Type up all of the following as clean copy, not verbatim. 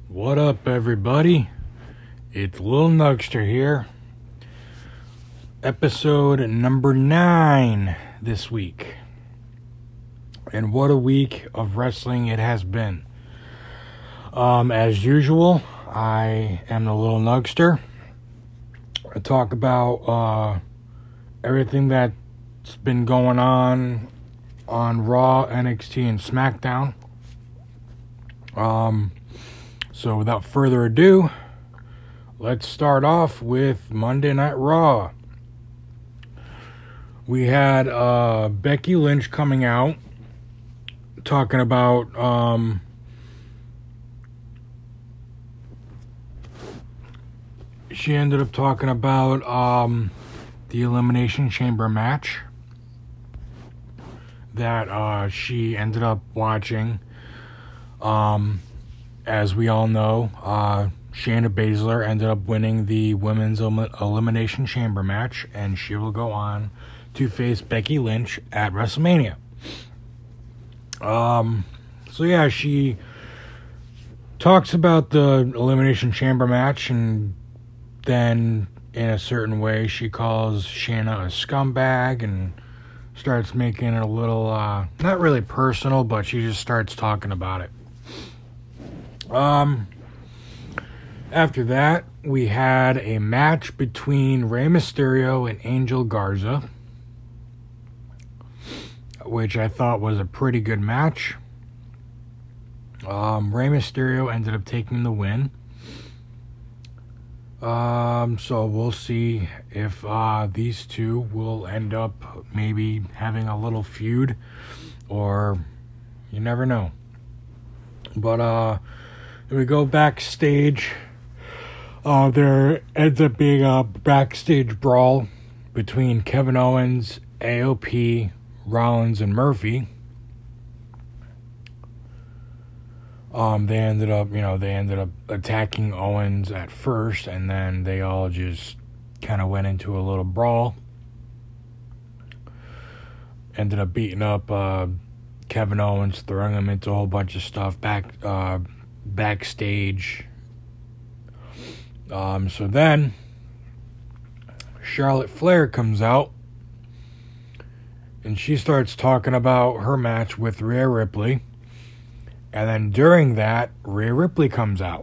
What up, everybody? It's Lil Nugster here. Episode number 9 this week. And what a week of wrestling it has been. As usual, I am the Lil Nugster. I talk about everything that's been going on Raw, NXT, and SmackDown. So without further ado, let's start off with Monday Night Raw. We had Becky Lynch coming out, talking about she ended up talking about the Elimination Chamber match that she ended up watching. As we all know, Shayna Baszler ended up winning the Women's Elimination Chamber match, and she will go on to face Becky Lynch at WrestleMania. She talks about the Elimination Chamber match, and then in a certain way she calls Shayna a scumbag and starts making it a little, not really personal, but she just starts talking about it. After that, we had a match between Rey Mysterio and Angel Garza, which I thought was a pretty good match. Rey Mysterio ended up taking the win. So we'll see if these two will end up maybe having a little feud, or you never know. But we go backstage. There ends up being a backstage brawl between Kevin Owens, AOP, Rollins, and Murphy. They ended up attacking Owens at first, and then they all just kind of went into a little brawl. Ended up beating up Kevin Owens, throwing him into a whole bunch of stuff backstage. So then Charlotte Flair comes out, and she starts talking about her match with Rhea Ripley. And then during that, Rhea Ripley comes out.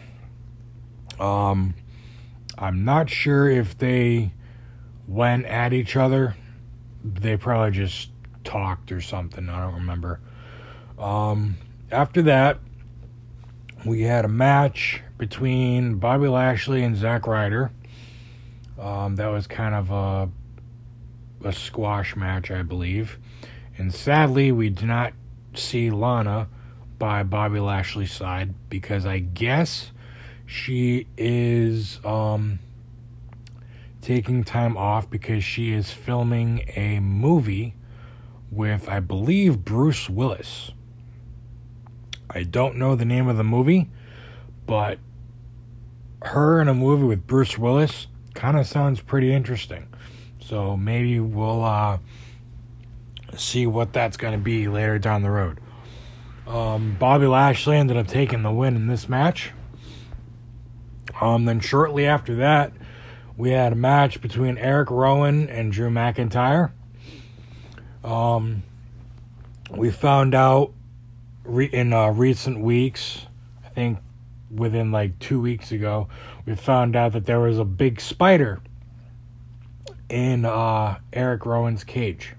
I'm not sure if they went at each other. They probably just talked or something. I don't remember. After that, we had a match between Bobby Lashley and Zack Ryder. That was kind of a squash match, I believe. And sadly, we did not see Lana by Bobby Lashley's side, because I guess she is taking time off because she is filming a movie with, I believe, Bruce Willis. I don't know the name of the movie, but her in a movie with Bruce Willis kind of sounds pretty interesting. So maybe we'll see what that's going to be later down the road. Bobby Lashley ended up taking the win in this match. Then shortly after that, we had a match between Eric Rowan and Drew McIntyre. We found out in recent weeks, I think within like 2 weeks ago, we found out that there was a big spider in Eric Rowan's cage.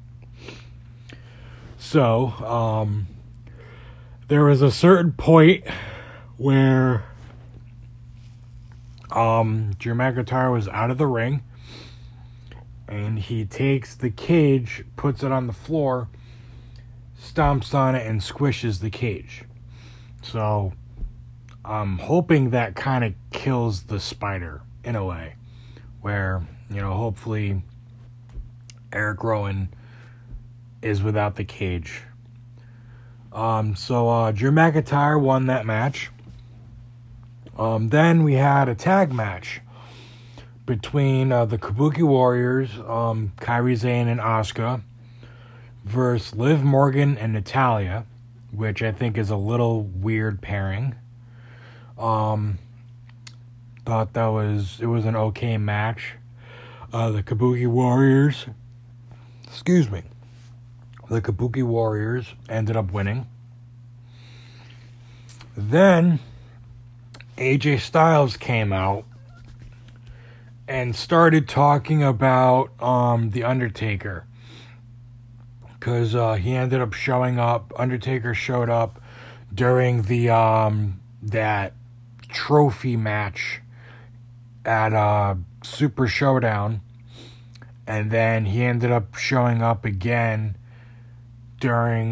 So, there was a certain point where Drew McIntyre was out of the ring, and he takes the cage, puts it on the floor, stomps on it, and squishes the cage. So I'm hoping that kind of kills the spider in a way, where, hopefully Eric Rowan is without the cage. So Drew McIntyre won that match. Then we had a tag match between the Kabuki Warriors, Kairi Sane and Asuka, versus Liv Morgan and Natalya, which I think is a little weird pairing. Thought it was an okay match. The Kabuki Warriors ended up winning. Then AJ Styles came out and started talking about The Undertaker, because he ended up showing up. Undertaker showed up during the that trophy match at Super Showdown, and then he ended up showing up again during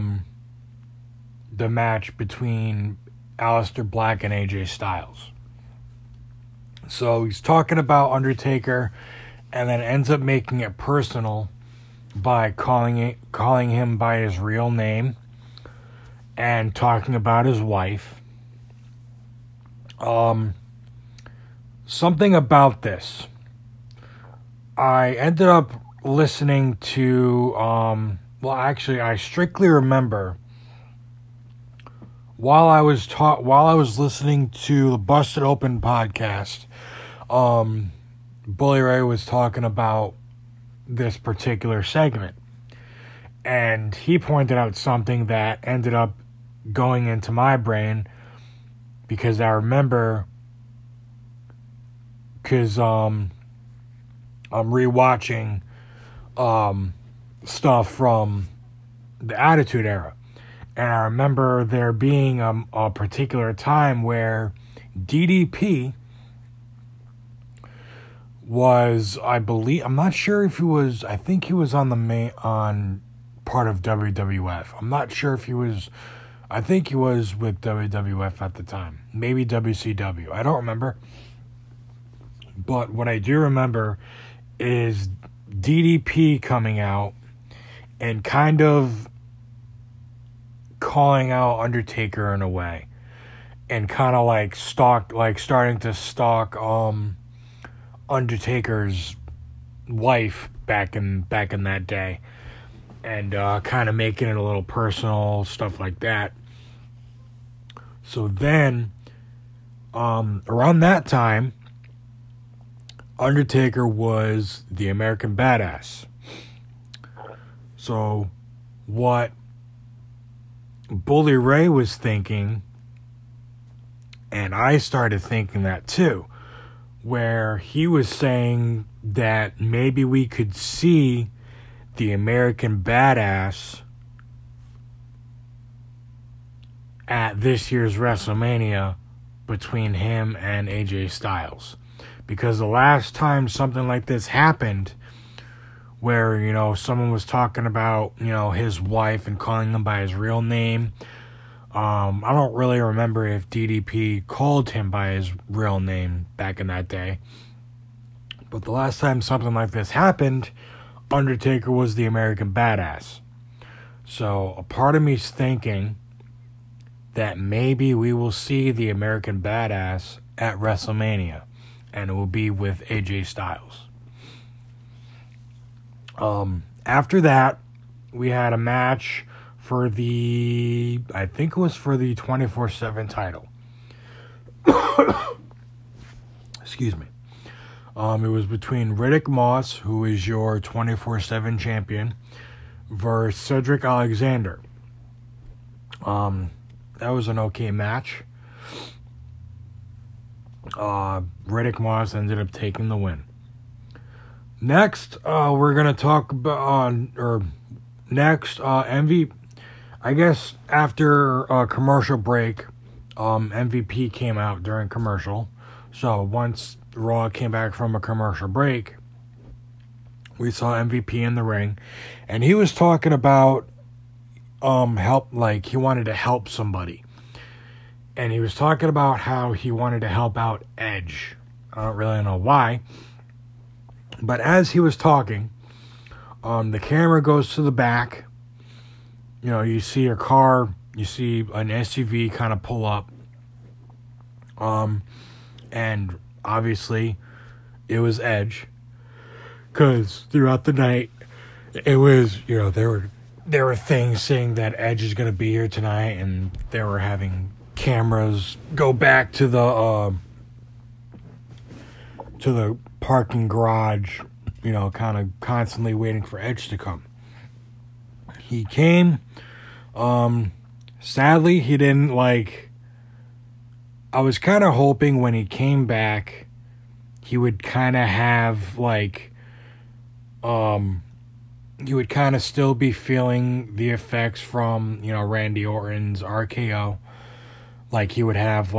the match between Aleister Black and AJ Styles. So he's talking about Undertaker, and then ends up making it personal by calling him by his real name and talking about his wife. Something about this. I ended up listening to I strictly remember while I was listening to the Busted Open podcast, Bully Ray was talking about this particular segment, and he pointed out something that ended up going into my brain, because I remember, because I'm rewatching stuff from the Attitude Era, and I remember there being a particular time where DDP was, I'm not sure if he was, I think he was on part of WWF. I'm not sure if he was, I think he was with WWF at the time. Maybe WCW. I don't remember. But what I do remember is DDP coming out and kind of calling out Undertaker in a way, and kind of starting to stalk Undertaker's wife back in that day, and kind of making it a little personal, stuff like that. So then, around that time, Undertaker was the American Badass. So what Bully Ray was thinking, and I started thinking that too, where he was saying that maybe we could see the American Badass at this year's WrestleMania between him and AJ Styles. Because the last time something like this happened, where, someone was talking about, his wife and calling him by his real name, I don't really remember if DDP called him by his real name back in that day. But the last time something like this happened, Undertaker was the American Badass. So a part of me's thinking that maybe we will see the American Badass at WrestleMania, and it will be with AJ Styles. After that, we had a match for I think it was for the 24/7 title. Excuse me. It was between Riddick Moss, who is your 24/7 champion, versus Cedric Alexander. That was an okay match. Riddick Moss ended up taking the win. Next, we're going to talk about, MVP. I guess after a commercial break, MVP came out during commercial. So once Raw came back from a commercial break, we saw MVP in the ring, and he was talking about help, like he wanted to help somebody. And he was talking about how he wanted to help out Edge. I don't really know why. But as he was talking, the camera goes to the back. You see a car, you see an SUV kind of pull up. And obviously, it was Edge. Because throughout the night, it was, there were things saying that Edge is going to be here tonight, and they were having cameras go back to the parking garage, kind of constantly waiting for Edge to come. He came. Sadly, he didn't I was kind of hoping when he came back, he would kind of have he would kind of still be feeling the effects from, Randy Orton's RKO. He would have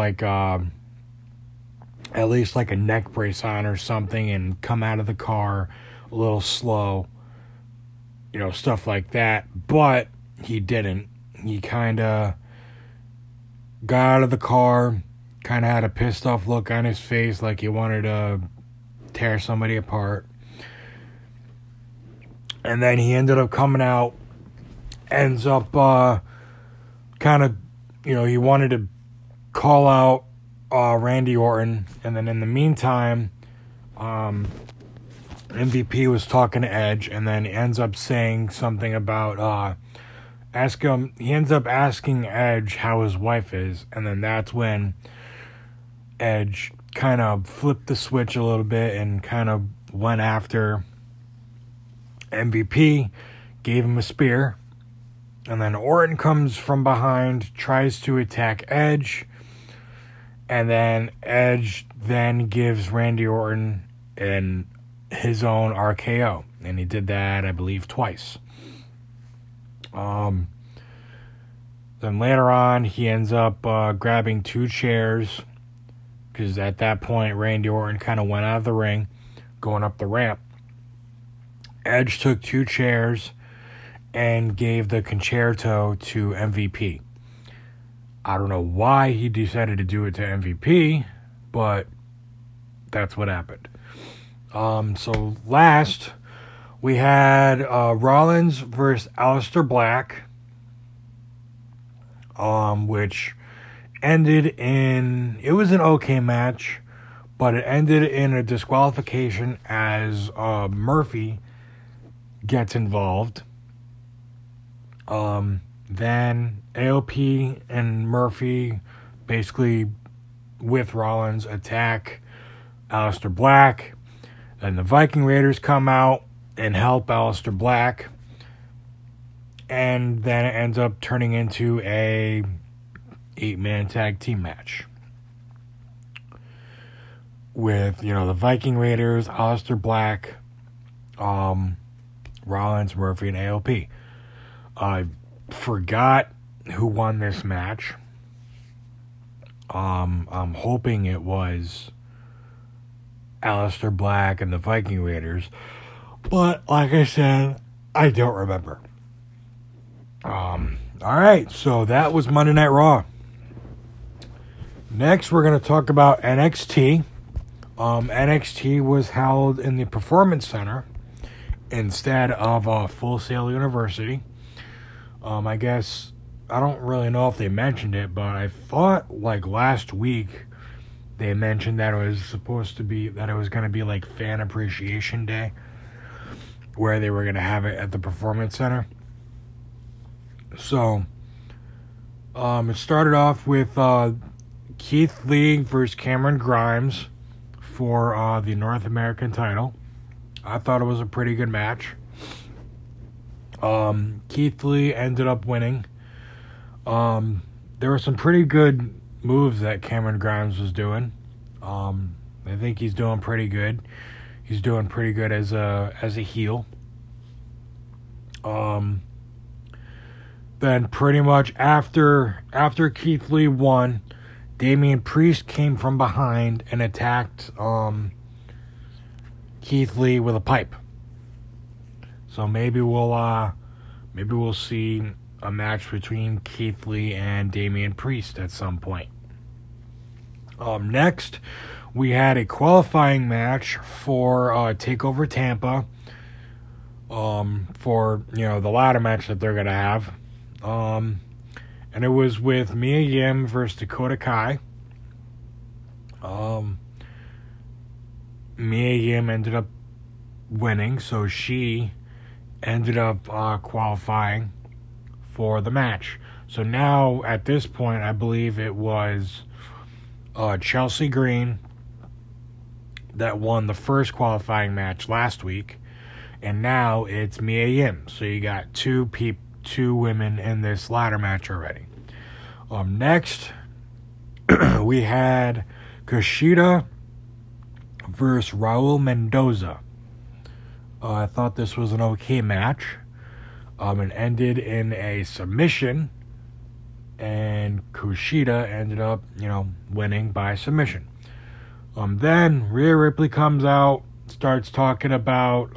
at least a neck brace on or something and come out of the car a little slow, stuff like that. But he didn't. He kind of got out of the car, kind of had a pissed off look on his face, like he wanted to tear somebody apart. And then he ended up coming out, ends up kind of, he wanted to call out Randy Orton. And then in the meantime, MVP was talking to Edge, and then ends up saying something about, he ends up asking Edge how his wife is. And then that's when Edge kind of flipped the switch a little bit and kind of went after MVP, gave him a spear, and then Orton comes from behind, tries to attack Edge, and then Edge then gives Randy Orton his own RKO, and he did that, I believe, twice. Then later on, he ends up grabbing 2 chairs, because at that point, Randy Orton kind of went out of the ring, going up the ramp. Edge took 2 chairs and gave the concerto to MVP. I don't know why he decided to do it to MVP, but that's what happened. So last, we had Rollins versus Aleister Black, which ended in, it was an okay match, but it ended in a disqualification as Murphy gets involved. Then AOP and Murphy, basically with Rollins, attack Aleister Black. Then the Viking Raiders come out and help Aleister Black. And then it ends up turning into a 8-man tag team match with, the Viking Raiders, Aleister Black, Rollins, Murphy, and AOP. I forgot who won this match. I'm hoping it was Aleister Black and the Viking Raiders, but like I said, I don't remember. Alright, so that was Monday Night Raw. Next, we're going to talk about NXT. NXT was held in the Performance Center instead of Full Sail University. I guess, I don't really know if they mentioned it, but I thought last week they mentioned that it was supposed to be, that it was going to be Fan Appreciation Day, where they were going to have it at the Performance Center. So, it started off with Keith Lee versus Cameron Grimes for the North American title. I thought it was a pretty good match. Keith Lee ended up winning. There were some pretty good moves that Cameron Grimes was doing. I think he's doing pretty good. He's doing pretty good as a heel. Then pretty much after Keith Lee won, Damian Priest came from behind and attacked Keith Lee with a pipe. So maybe we'll see a match between Keith Lee and Damian Priest at some point. Next, we had a qualifying match for TakeOver Tampa. For the ladder match that they're gonna have. And it was with Mia Yim versus Dakota Kai. Mia Yim ended up winning, so she ended up qualifying for the match. So now, at this point, I believe it was Chelsea Green that won the first qualifying match last week, and now it's Mia Yim. So you got two women in this ladder match already. Next, we had Kushida versus Raul Mendoza. I thought this was an okay match. It ended in a submission, and Kushida ended up, winning by submission. Then Rhea Ripley comes out, starts talking about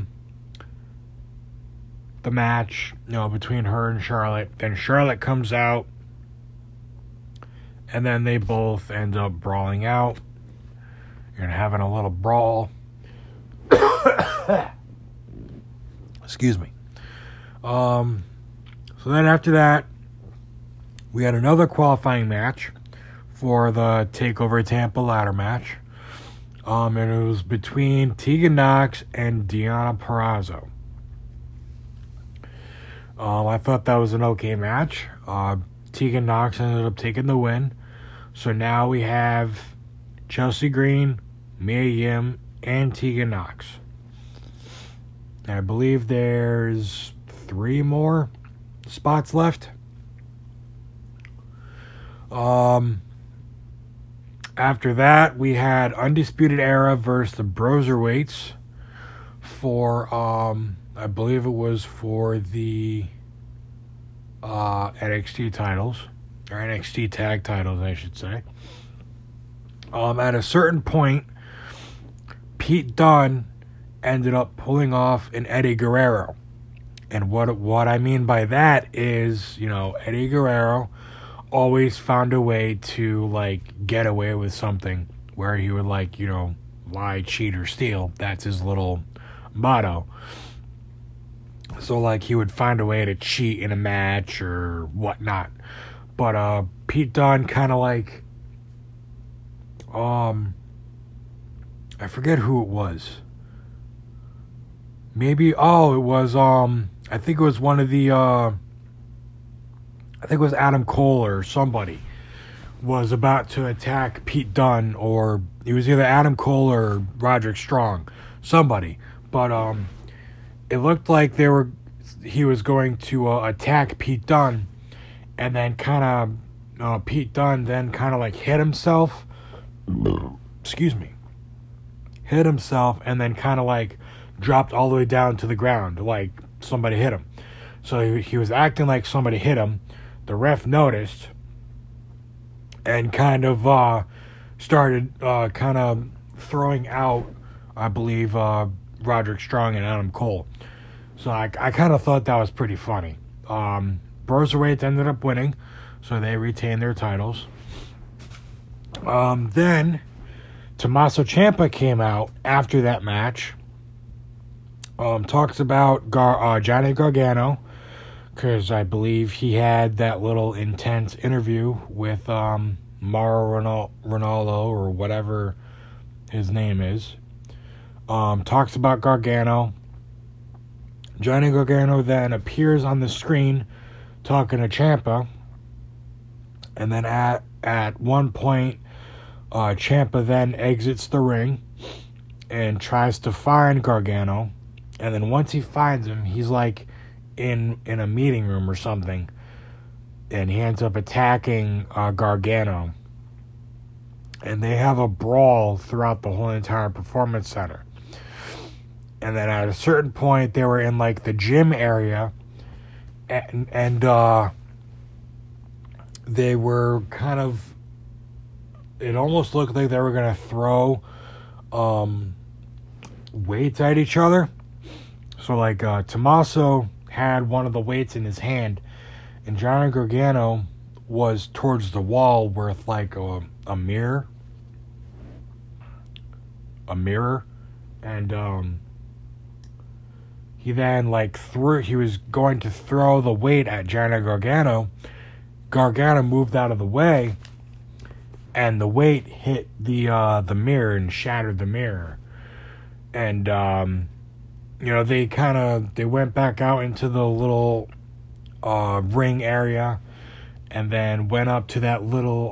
the match, between her and Charlotte. Then Charlotte comes out, and then they both end up brawling out. You're having a little brawl. Excuse me. So then after that, we had another qualifying match for the TakeOver Tampa ladder match. And it was between Tegan Nox and Deonna Purrazzo. I thought that was an okay match. Tegan Nox ended up taking the win. So now we have Chelsea Green, Mia Yim, and Tegan Nox. I believe there's 3 more spots left. After that, we had Undisputed Era versus the Broserweights for, I believe it was for the NXT titles, or NXT tag titles, I should say. At a certain point, Pete Dunne ended up pulling off an Eddie Guerrero. And what I mean by that is, Eddie Guerrero always found a way to, get away with something where he would, lie, cheat, or steal. That's his little motto. So, he would find a way to cheat in a match or whatnot. But, Pete Dunne kind of I forget who it was. Maybe, it was, I think it was one of the, I think it was Adam Cole or somebody was about to attack Pete Dunne, or it was either Adam Cole or Roderick Strong, somebody. But it looked like he was going to attack Pete Dunne, and then Pete Dunne then hit himself. Excuse me. Hit himself, and then dropped all the way down to the ground, like somebody hit him. So he was acting like somebody hit him. The ref noticed and started throwing out, I believe, Roderick Strong and Adam Cole. So I kind of thought that was pretty funny. Broserweights ended up winning, so they retained their titles. Then Tommaso Ciampa came out after that match. Talks about Johnny Gargano, because I believe he had that little intense interview with Mauro Ranallo, or whatever his name is. Talks about Gargano. Johnny Gargano then appears on the screen talking to Ciampa, and then at one point, Ciampa then exits the ring and tries to find Gargano. And then once he finds him, he's in a meeting room or something, and he ends up attacking Gargano. And they have a brawl throughout the whole entire performance center. And then at a certain point, they were in the gym area, and they were it almost looked like they were going to throw weights at each other. So, Tommaso had one of the weights in his hand, and Johnny Gargano was towards the wall with, a mirror. And, he then, he was going to throw the weight at Johnny Gargano. Gargano moved out of the way, and the weight hit the mirror and shattered the mirror. And, they went back out into the little ring area, and then went up to that little,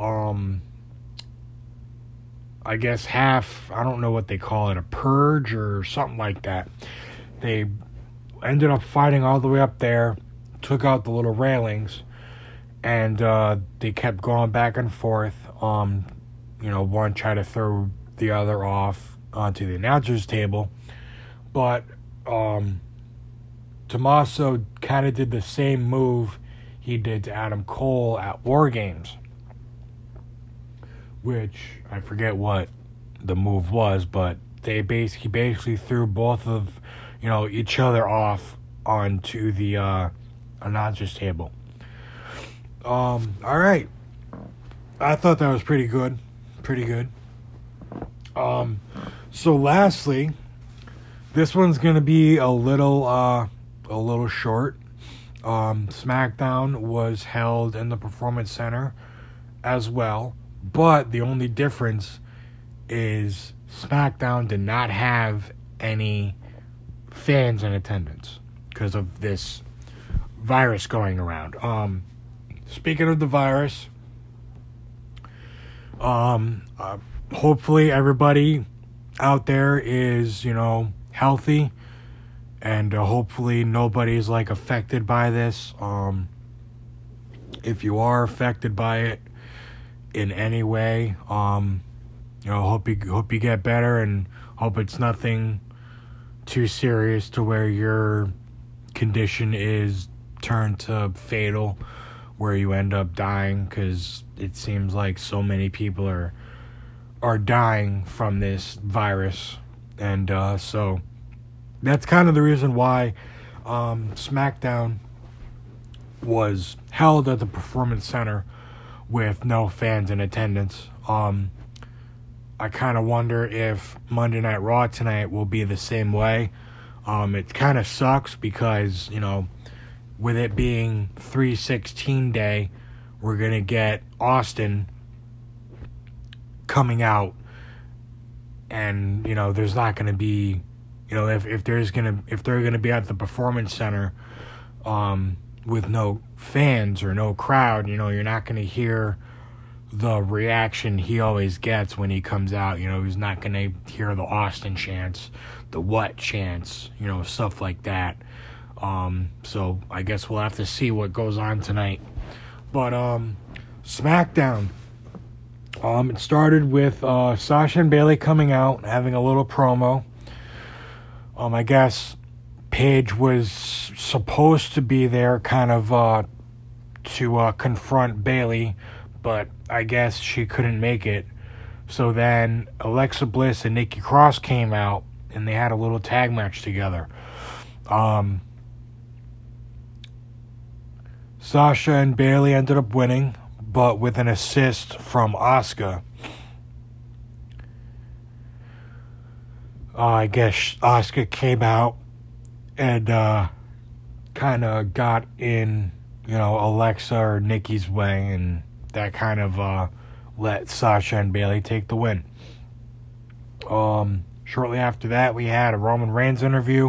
I guess I don't know what they call it, a purge or something like that. They ended up fighting all the way up there, took out the little railings, and they kept going back and forth. One tried to throw the other off onto the announcer's table, but Tommaso kind of did the same move he did to Adam Cole at War Games, which I forget what the move was, but he basically threw both of each other off onto the announcer's table. All right, I thought that was pretty good. So lastly, this one's gonna be a little short. SmackDown was held in the Performance Center as well, but the only difference is SmackDown did not have any fans in attendance because of this virus going around. Speaking of the virus, hopefully everybody out there is, healthy, and hopefully nobody's affected by this. If you are affected by it in any way, hope you get better, and hope it's nothing too serious to where your condition is turned to fatal, where you end up dying, because it seems like so many people are dying from this virus. And so that's kind of the reason why SmackDown was held at the Performance Center with no fans in attendance. I kind of wonder if Monday Night Raw tonight will be the same way. It kind of sucks because, with it being 3/16 day, we're going to get Austin coming out, and, there's not going to be, if they're going to be at the Performance Center with no fans or no crowd, you're not going to hear the reaction he always gets when he comes out. He's not going to hear the Austin chants, the what chants, stuff like that. So I guess we'll have to see what goes on tonight. But SmackDown, it started with Sasha and Bayley coming out, having a little promo. I guess Paige was supposed to be there kind of to confront Bayley, but I guess she couldn't make it. So then Alexa Bliss and Nikki Cross came out, and they had a little tag match together. Sasha and Bayley ended up winning, but with an assist from Asuka. I guess Asuka came out and kind of got in, Alexa or Nikki's way, and that kind of let Sasha and Bayley take the win. Shortly after that, we had a Roman Reigns interview.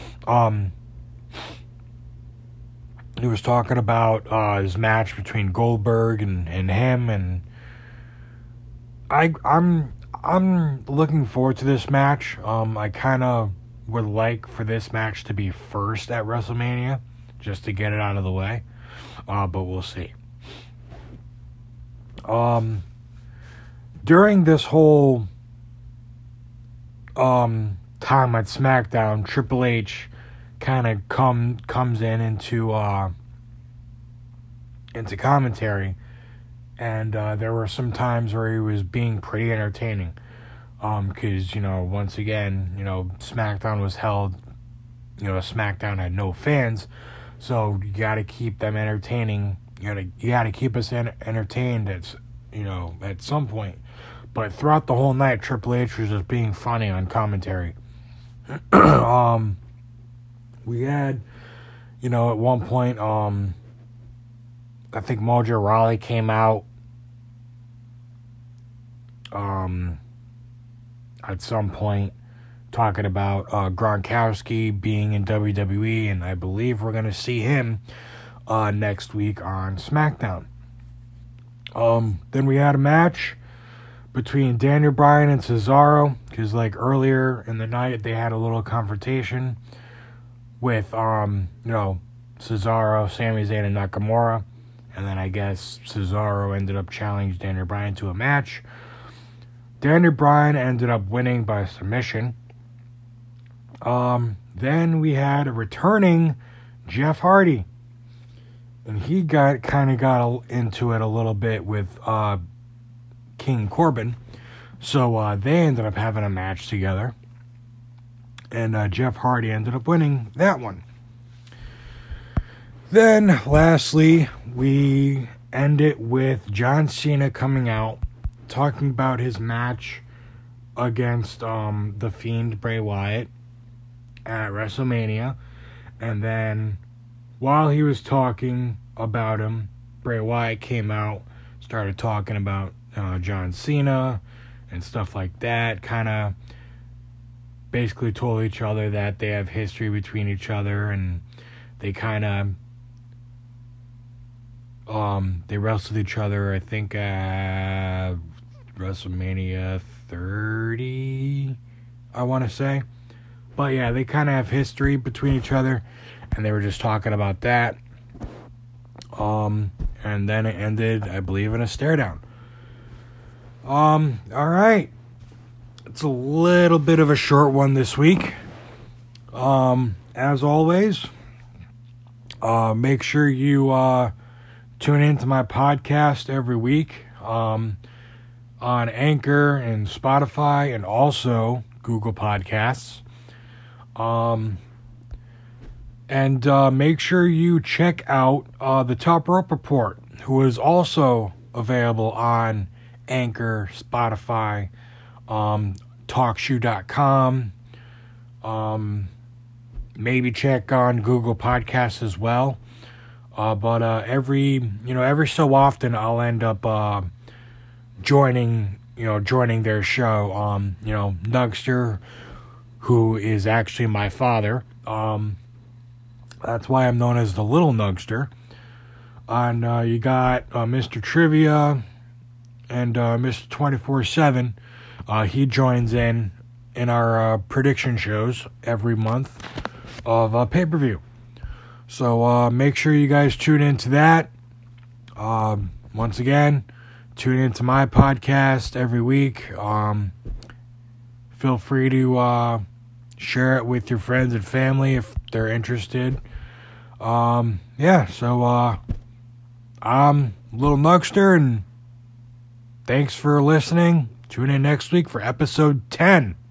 He was talking about his match between Goldberg and him, and I'm looking forward to this match. I kind of would like for this match to be first at WrestleMania, just to get it out of the way. But we'll see. During this whole time at SmackDown, Triple H kind of comes into commentary, and there were some times where he was being pretty entertaining, because once again, SmackDown was held, SmackDown had no fans, so you got to keep them entertaining. You got to keep us entertained at some point. But throughout the whole night, Triple H was just being funny on commentary. We had, at one point, I think Mojo Rawley came out at some point talking about Gronkowski being in WWE, and I believe we're going to see him next week on SmackDown. Then we had a match between Daniel Bryan and Cesaro, because like earlier in the night they had a little confrontation with Cesaro, Sami Zayn, and Nakamura, and then I guess Cesaro ended up challenging Daniel Bryan to a match. Daniel Bryan ended up winning by submission. Then we had a returning Jeff Hardy, and he got into it a little bit with King Corbin. So they ended up having a match together. And Jeff Hardy ended up winning that one. Then, lastly, we end it with John Cena coming out, talking about his match against The Fiend Bray Wyatt at WrestleMania. And then, while he was talking about him, Bray Wyatt came out, started talking about John Cena and stuff like that. Kind of basically told each other that they have history between each other, and they kind of they wrestled each other, I think, at WrestleMania 30, I want to say. But yeah, they kind of have history between each other, and they were just talking about that. And then it ended, I believe, in a stare down. Alright. It's a little bit of a short one this week. As always, make sure you tune into my podcast every week on Anchor and Spotify, and also Google Podcasts. And make sure you check out the Top Rope Report, who is also available on Anchor, Spotify, TalkShoe.com. Maybe check on Google Podcasts as well. But every so often I'll end up joining their show. Nugster, who is actually my father. That's why I'm known as the Little Nugster. And you got Mr. Trivia and Mr. 24/7. He joins in our prediction shows every month of pay-per-view. So make sure you guys tune into that. Once again, tune into my podcast every week. Feel free to share it with your friends and family if they're interested. So I'm Little Nugster, and thanks for listening. Tune in next week for episode 10.